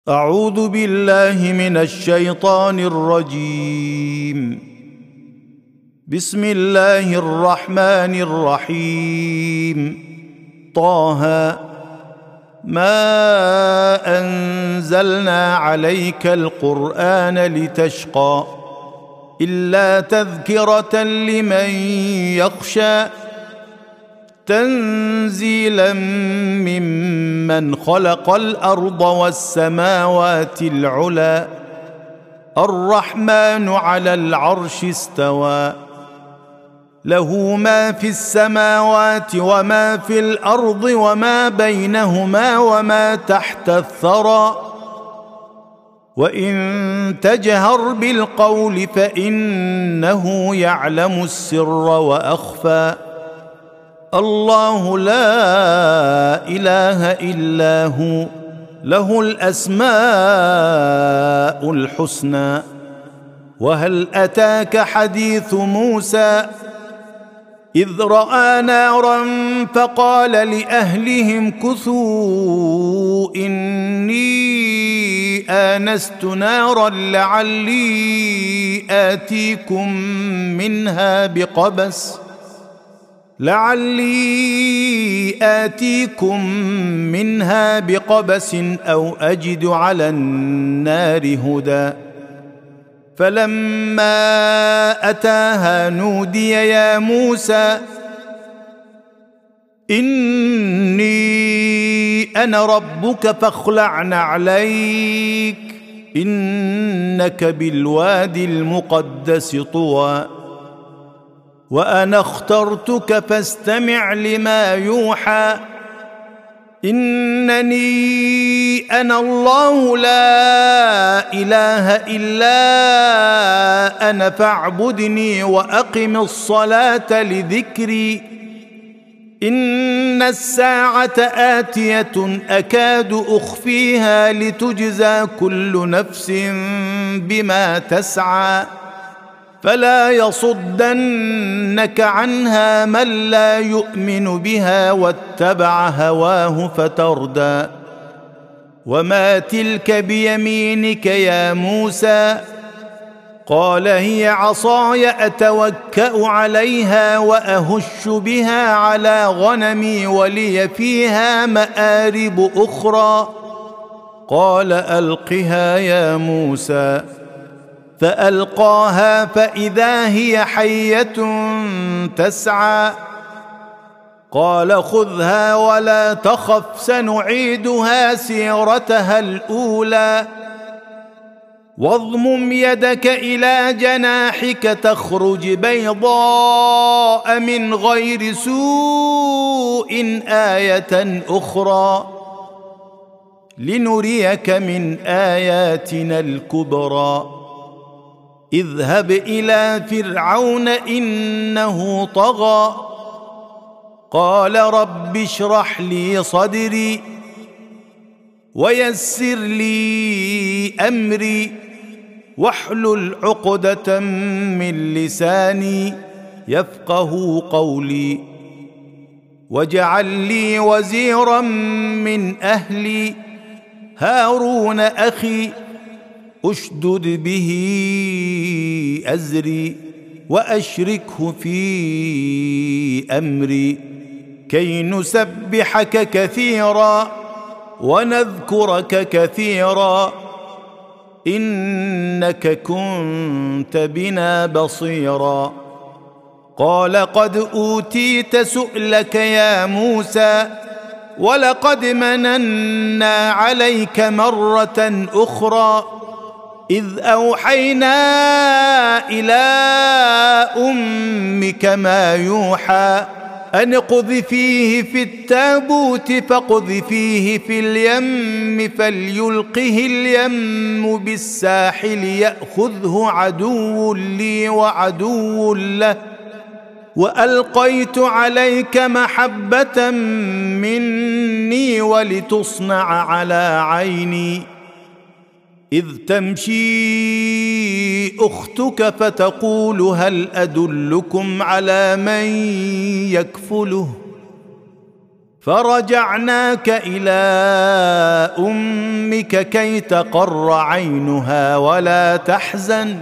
أعوذ بالله من الشيطان الرجيم. بسم الله الرحمن الرحيم. طه ما أنزلنا عليك القرآن لتشقى إلا تذكرة لمن يخشى تنزيلا ممن خلق الأرض والسماوات العلى الرحمن على العرش استوى له ما في السماوات وما في الأرض وما بينهما وما تحت الثرى وإن تجهر بالقول فإنه يعلم السر وأخفى الله لا إله إلا هو له الأسماء الحسنى. وهل أتاك حديث موسى إذ رأى نارا فقال لأهلهم كثوا إني آنست نارا لعلي آتيكم منها بقبس أو أجد على النار هدى. فلما أتاها نودي يا موسى إني أنا ربك فاخلع نعليك إنك بالوادي المقدس طوى وأنا اخترتك فاستمع لما يوحى إنني أنا الله لا إله إلا أنا فاعبدني وأقم الصلاة لذكري إن الساعة آتية أكاد أخفيها لتجزى كل نفس بما تسعى فلا يصدنك عنها من لا يؤمن بها واتبع هواه فتردى. وما تلك بيمينك يا موسى قال هي عصاي أتوكأ عليها وأهش بها على غنمي ولي فيها مآرب أخرى قال ألقها يا موسى فألقاها فإذا هي حية تسعى قال خذها ولا تخف سنعيدها سيرتها الأولى واضمم يدك إلى جناحك تخرج بيضاء من غير سوء آية أخرى لنريك من آياتنا الكبرى اذهب إلى فرعون إنه طغى قال رب اشرح لي صدري ويسر لي أمري واحلل عقدة من لساني يفقه قولي واجعل لي وزيرا من أهلي هارون أخي أشدد به أزري وأشركه في أمري كي نسبحك كثيرا ونذكرك كثيرا إنك كنت بنا بصيرا قال قد أوتيت سؤلك يا موسى ولقد مننا عليك مرة أخرى إذ أوحينا إلى أمك ما يوحى أن اقذفيه في التابوت فاقذفيه في اليم فليلقه اليم بالساحل يأخذه عدو لي وعدو له وألقيت عليك محبة مني ولتصنع على عيني إذ تمشي أختك فتقول هل أدلكم على من يكفله فرجعناك إلى أمك كي تقر عينها ولا تحزن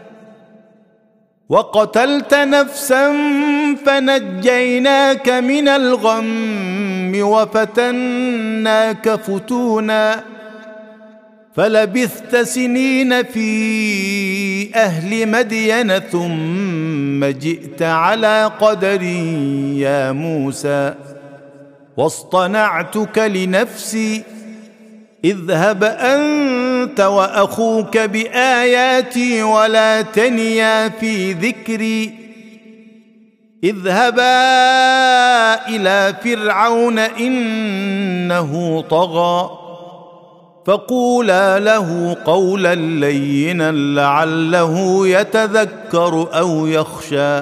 وقتلت نفسا فنجيناك من الغم وفتناك فتونا فلبثت سنين في أهل مدين ثم جئت على قدري يا موسى واصطنعتك لنفسي اذهب أنت وأخوك بآياتي ولا تنيا في ذكري اذهبا إلى فرعون إنه طغى فقولا له قولا لينا لعله يتذكر أو يخشى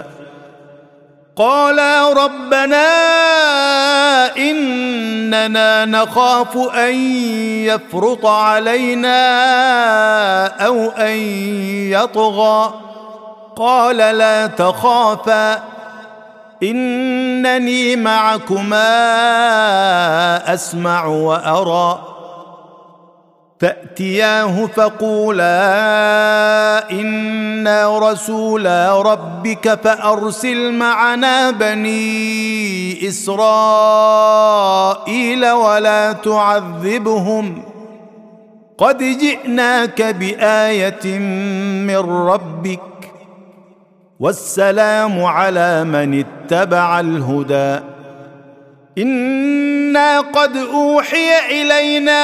قالا ربنا إننا نخاف أن يفرط علينا أو أن يطغى قال لا تخافا إنني معكما أسمع وأرى فأتياه فقولا إنا رسولا ربك فأرسل معنا بني إسرائيل ولا تعذبهم قد جئناك بآية من ربك والسلام على من اتبع الهدى إنا قد أوحي إلينا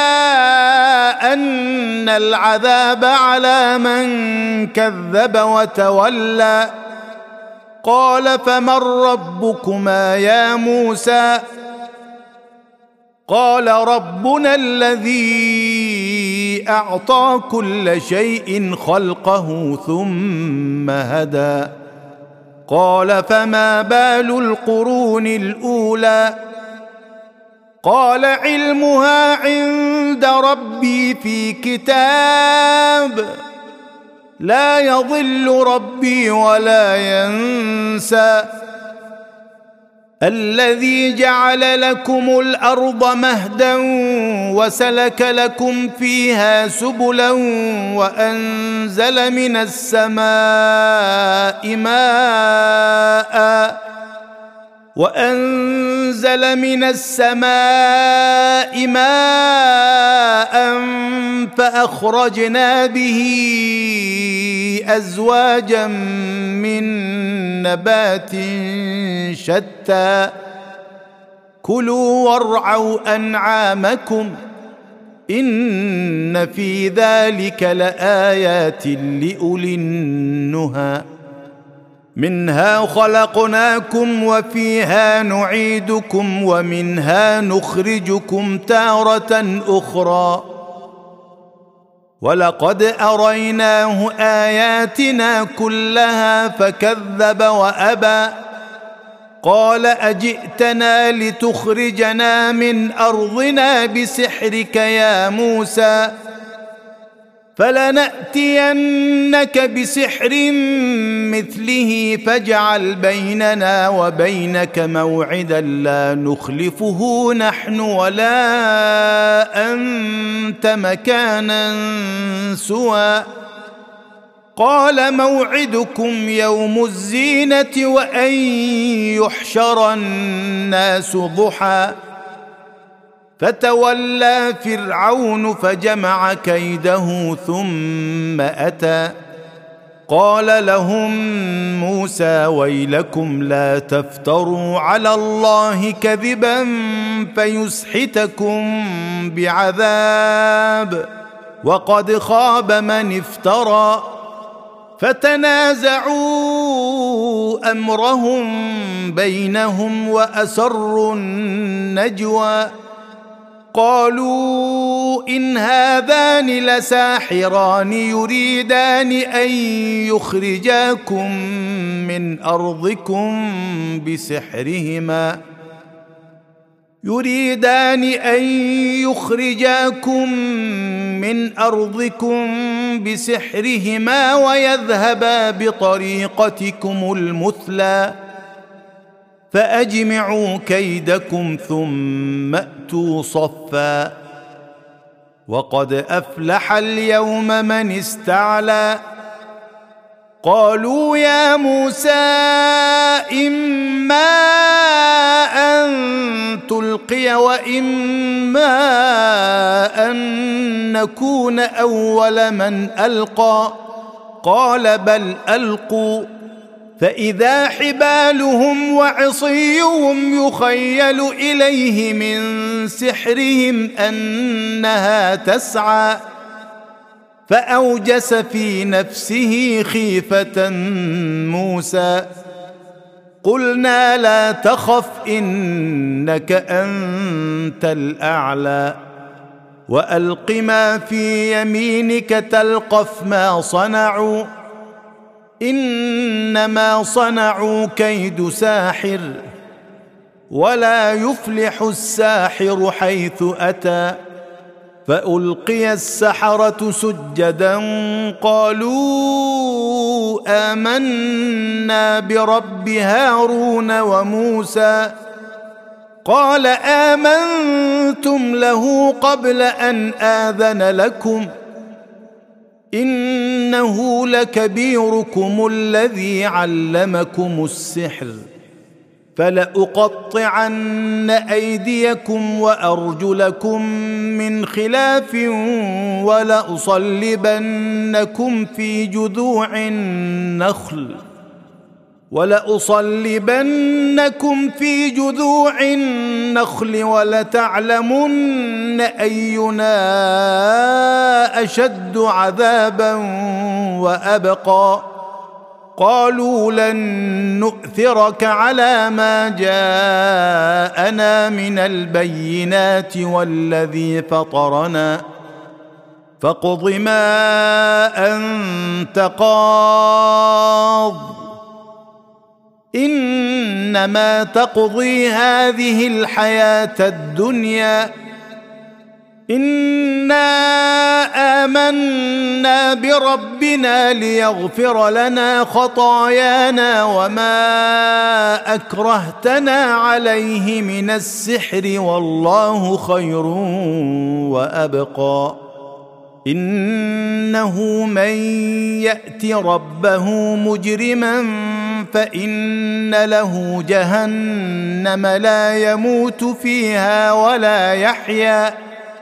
أن العذاب على من كذب وتولى قال فمن ربكما يا موسى قال ربنا الذي أعطى كل شيء خلقه ثم هدى قال فما بال القرون الأولى قال علمها عند ربي في كتاب لا يضل ربي ولا ينسى الذي جعل لكم الأرض مهدا وسلك لكم فيها سبلا وأنزل من السماء ماء فأخرجنا به أزواجا من نبات شتى كلوا وارعوا أنعامكم إن في ذلك لآيات لأولي النهى منها خلقناكم وفيها نعيدكم ومنها نخرجكم تارة أخرى ولقد أريناه آياتنا كلها فكذب وأبى قال أجئتنا لتخرجنا من أرضنا بسحرك يا موسى فلنأتينك بسحر مثله فاجعل بيننا وبينك موعدا لا نخلفه نحن ولا أنت مكانا سوى قال موعدكم يوم الزينة وأن يحشر الناس ضحى فتولى فرعون فجمع كيده ثم أتى قال لهم موسى ويلكم لا تفتروا على الله كذبا فيسحتكم بعذاب وقد خاب من افترى فتنازعوا أمرهم بينهم وأسروا النجوى قالوا إن هذان لساحران يريدان أن يخرجاكم من أرضكم بسحرهما ويذهبا بطريقتكم المثلى فأجمعوا كيدكم ثم أتوا صفا وقد أفلح اليوم من استعلى قالوا يا موسى إما أن تلقي وإما أن نكون أول من ألقى قال بل ألقوا فإذا حبالهم وعصيهم يخيل إليه من سحرهم أنها تسعى فأوجس في نفسه خيفة موسى قلنا لا تخف إنك أنت الأعلى وألق ما في يمينك تلقف ما صنعوا إنما صنعوا كيد ساحر ولا يفلح الساحر حيث أتى فألقي السحرة سجدا قالوا آمنا برب هارون وموسى قال آمنتم له قبل أن آذن لكم إنه لكبيركم الذي علمكم السحر فلأقطعن أيديكم وأرجلكم من خلاف ولأصلبنكم في جذوع النخل ولتعلمن أينا أشد عذابا وأبقى قالوا لن نؤثرك على ما جاءنا من البينات والذي فطرنا فاقض ما أنت قاض إنما تقضي هذه الحياة الدنيا إنا آمنا بربنا ليغفر لنا خطايانا وما أكرهتنا عليه من السحر والله خير وأبقى إنه من يأت ربه مجرما فإن له جهنم لا يموت فيها ولا يحيا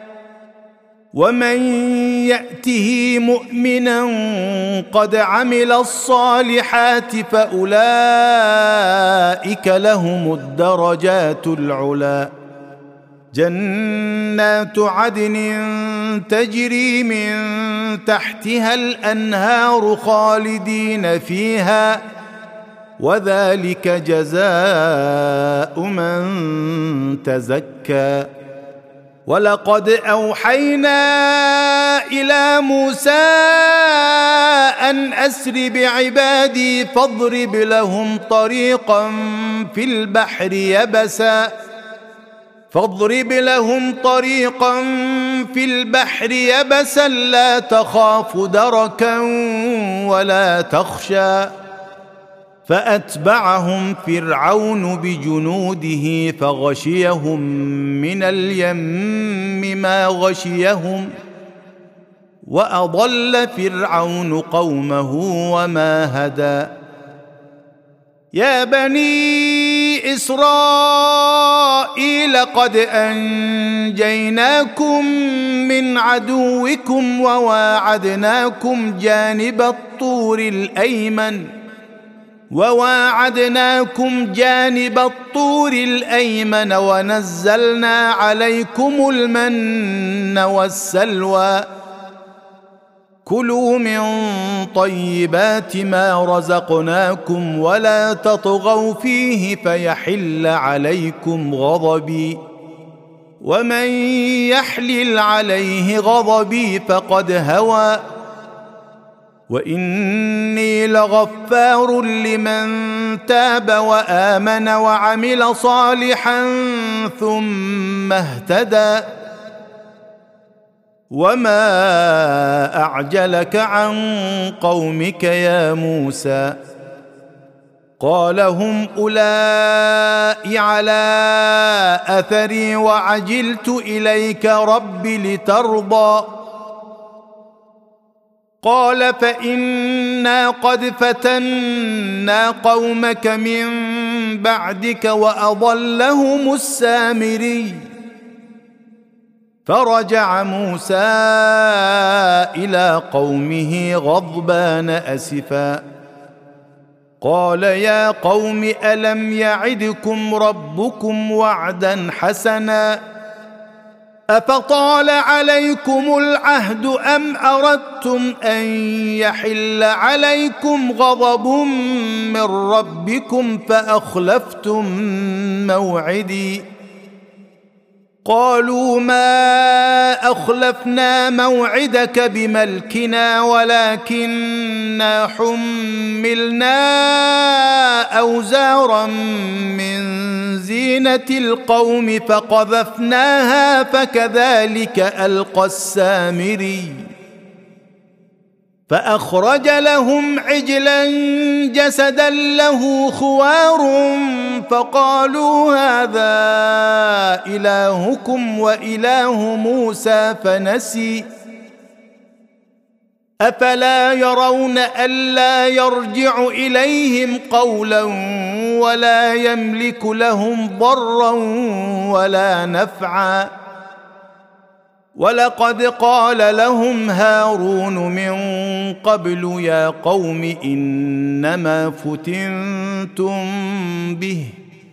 ومن يأته مؤمنا قد عمل الصالحات فأولئك لهم الدرجات العلى جنات عدن تجري من تحتها الأنهار خالدين فيها وذلك جزاء من تزكى ولقد أوحينا إلى موسى أن أسر بعبادي فاضرب لهم طريقا في البحر يبسا لا تخاف دركا ولا تخشى فأتبعهم فرعون بجنوده فغشيهم من اليم ما غشيهم وأضل فرعون قومه وما هدى يا بني إسرائيل قد أنجيناكم من عدوكم وواعدناكم جانب الطور الأيمن ونزلنا عليكم المن والسلوى كلوا من طيبات ما رزقناكم ولا تطغوا فيه فيحل عليكم غضبي ومن يحلل عليه غضبي فقد هوى وإني لغفار لمن تاب وآمن وعمل صالحا ثم اهتدى وما أعجلك عن قومك يا موسى قال هم أولئك على أثري وعجلت إليك رب لترضى قال فإنا قد فتنا قومك من بعدك وأضلهم السامري فرجع موسى إلى قومه غضبان أسفا قال يا قوم ألم يعدكم ربكم وعدا حسنا أفطال عليكم العهد أم أردتم أن يحل عليكم غضب من ربكم فأخلفتم موعدي قالوا ما أخلفنا موعدك بملكنا ولكننا حملنا أوزارا من زينة القوم فقذفناها فكذلك ألقى السامري فأخرج لهم عجلا جسدا له خوار فقالوا هذا إلهكم وإله موسى فنسي أفلا يرون ألا يرجع إليهم قولا ولا يملك لهم ضرا ولا نفعا ولقد قال لهم هارون من قبل يا قوم إنما فتنتم به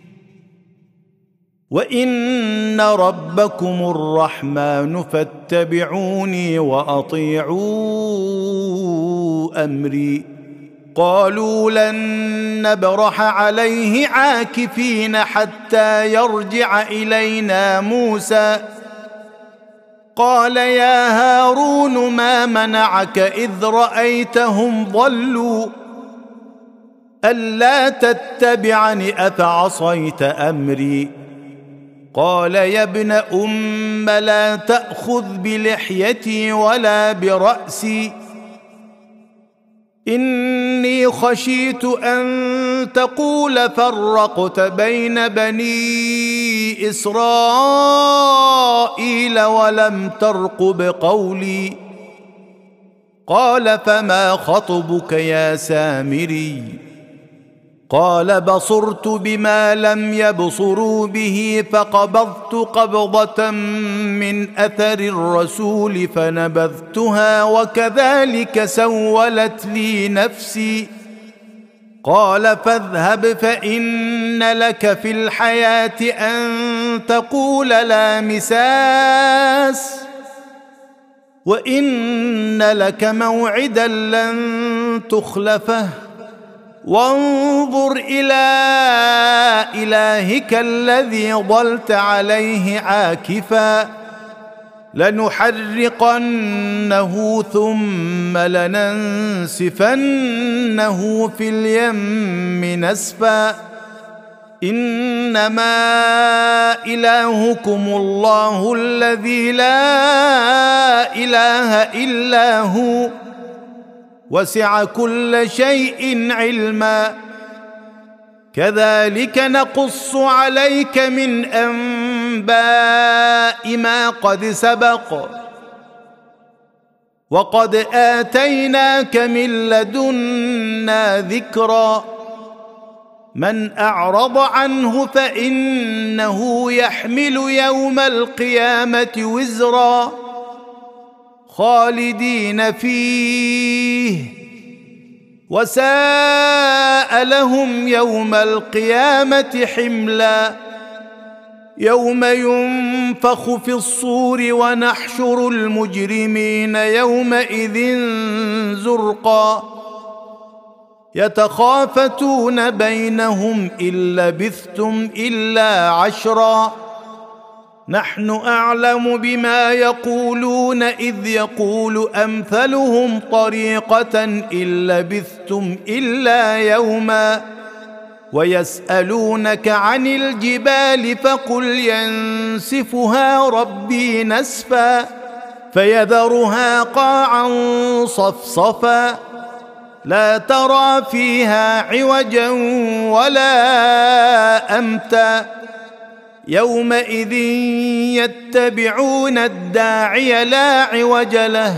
وإن ربكم الرحمن فاتبعوني وأطيعوا أمري قالوا لن نبرح عليه عاكفين حتى يرجع إلينا موسى قال يا هارون ما منعك إذ رأيتهم ضلوا ألا تتبعني أفعصيت أمري قال يا ابن أم لا تأخذ بلحيتي ولا برأسي إني خشيت أن تقول فرقت بين بني إسرائيل ولم ترقب قولي قال فما خطبك يا سامري قال بصرت بما لم يبصروا به فقبضت قبضة من أثر الرسول فنبذتها وكذلك سولت لي نفسي قال فاذهب فإن لك في الحياة أن تقول لا مساس وإن لك موعدا لن تخلفه وانظر إلى إلهك الذي ظلت عليه عاكفا لنحرقنه ثم لننسفنه في اليم نسفا إنما إلهكم الله الذي لا إله إلا هو وسع كل شيء علما كذلك نقص عليك من أنباء ما قد سبق وقد آتيناك من لدنا ذكرا من أعرض عنه فإنه يحمل يوم القيامة وزرا خالدين فيه وساء لهم يوم القيامة حملا يوم ينفخ في الصور ونحشر المجرمين يومئذ زرقا يتخافتون بينهم إن لبثتم إلا عشرا نحن أعلم بما يقولون إذ يقول أمثلهم طريقة إن لبثتم إلا يوما ويسألونك عن الجبال فقل ينسفها ربي نسفا فيذرها قاعا صفصفا لا ترى فيها عوجا ولا أمتا يومئذ يتبعون الداعي لا عوج له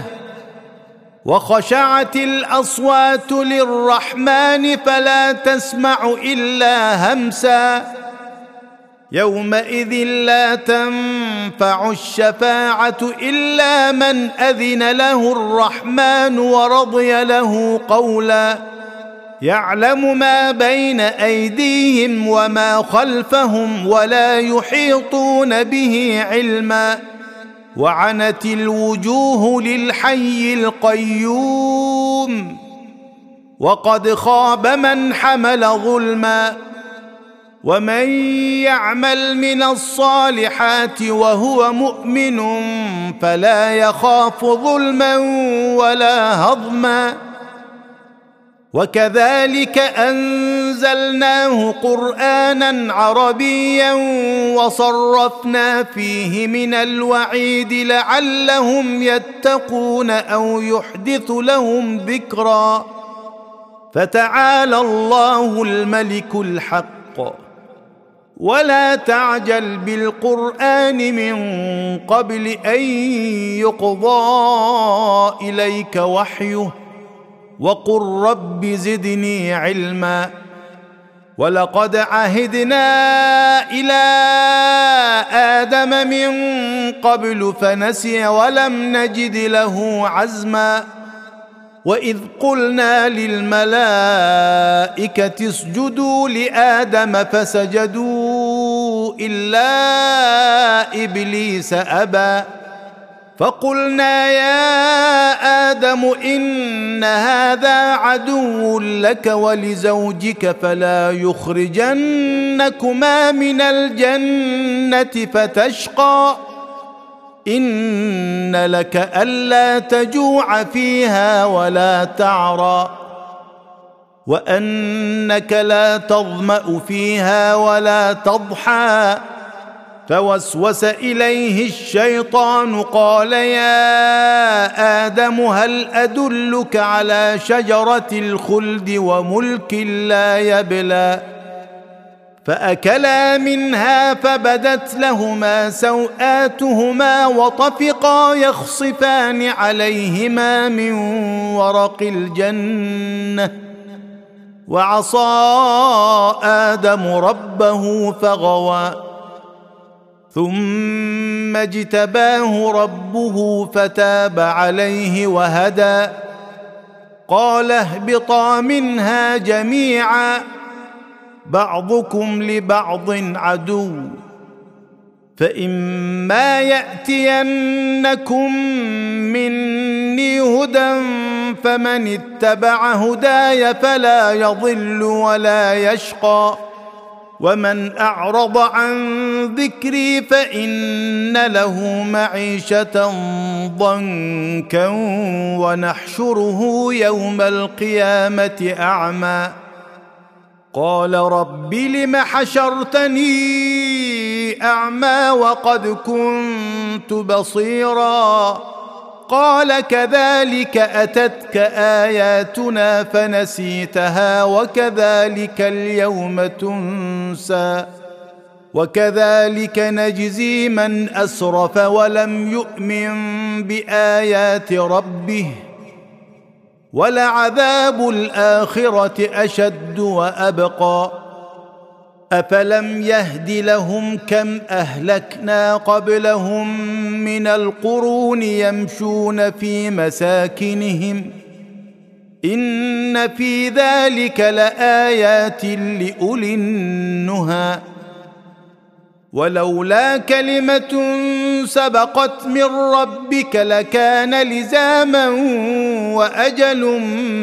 وخشعت الأصوات للرحمن فلا تسمع إلا همسا يومئذ لا تنفع الشفاعة إلا من أذن له الرحمن ورضي له قولا يعلم ما بين أيديهم وما خلفهم ولا يحيطون به علما وعنت الوجوه للحي القيوم وقد خاب من حمل ظلما ومن يعمل من الصالحات وهو مؤمن فلا يخاف ظلما ولا هضما وكذلك أنزلناه قرآنا عربيا وصرفنا فيه من الوعيد لعلهم يتقون أو يحدث لهم ذكرا فتعالى الله الملك الحق ولا تعجل بالقرآن من قبل أن يقضى إليك وحيه وقل رب زدني علما ولقد عهدنا إلى آدم من قبل فنسي ولم نجد له عزما وإذ قلنا للملائكة اسجدوا لآدم فسجدوا إلا إبليس أبى فقلنا يا آدم إن هذا عدو لك ولزوجك فلا يخرجنكما من الجنة فتشقى إن لك ألا تجوع فيها ولا تعرى وأنك لا تظمأ فيها ولا تضحى فوسوس إليه الشيطان قال يا آدم هل أدلك على شجرة الخلد وملك لا يبلى فأكلا منها فبدت لهما سوآتهما وطفقا يخصفان عليهما من ورق الجنة وعصى آدم ربه فغوى ثم اجتباه ربه فتاب عليه وهدى قال اهبطا منها جميعا بعضكم لبعض عدو فإما يأتينكم مني هدى فمن اتبع هداي فلا يضل ولا يشقى ومن أعرض عن ذكري فإن له معيشة ضنكا ونحشره يوم القيامة أعمى قال رب لم حشرتني أعمى وقد كنت بصيرا قال كذلك أتتك آياتنا فنسيتها وكذلك اليوم تنسى وكذلك نجزي من أسرف ولم يؤمن بآيات ربه ولعذاب الآخرة أشد وأبقى أفلم يهد لهم كم أهلكنا قبلهم من القرون يمشون في مساكنهم إن في ذلك لآيات لأولي النهى ولولا كلمة سبقت من ربك لكان لزاما وأجل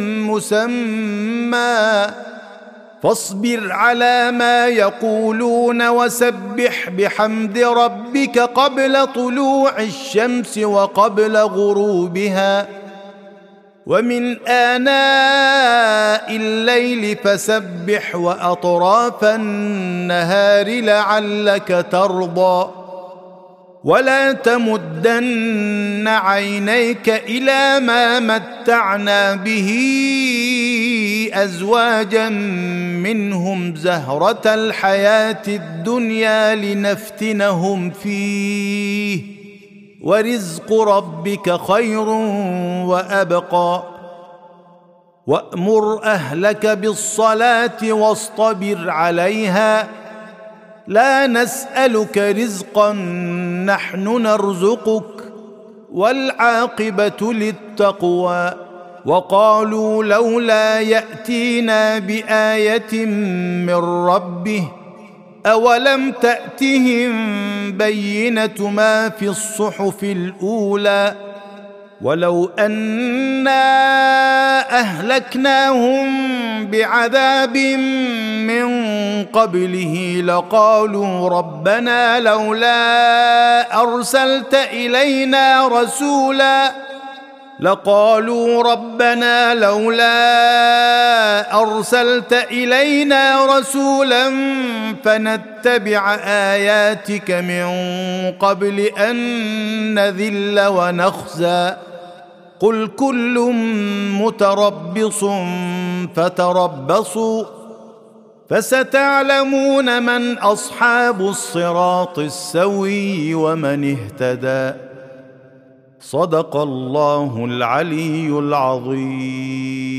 مسمى فاصبر على ما يقولون وسبح بحمد ربك قبل طلوع الشمس وقبل غروبها ومن آناء الليل فسبح وأطراف النهار لعلك ترضى ولا تمدن عينيك إلى ما متعنا به أزواجا منهم زهرة الحياة الدنيا لنفتنهم فيه ورزق ربك خير وأبقى وأمر أهلك بالصلاة واصطبر عليها لا نسألك رزقا نحن نرزقك والعاقبة للتقوى وقالوا لولا يأتينا بآية من ربه أولم تأتهم بينة ما في الصحف الأولى ولو أنا أهلكناهم بعذاب من قبله لقالوا ربنا لولا أرسلت إلينا رسولا فنتبع آياتك من قبل أن نذل ونخزى قل كل متربص فتربصوا فستعلمون من أصحاب الصراط السوي ومن اهتدى صدق الله العلي العظيم.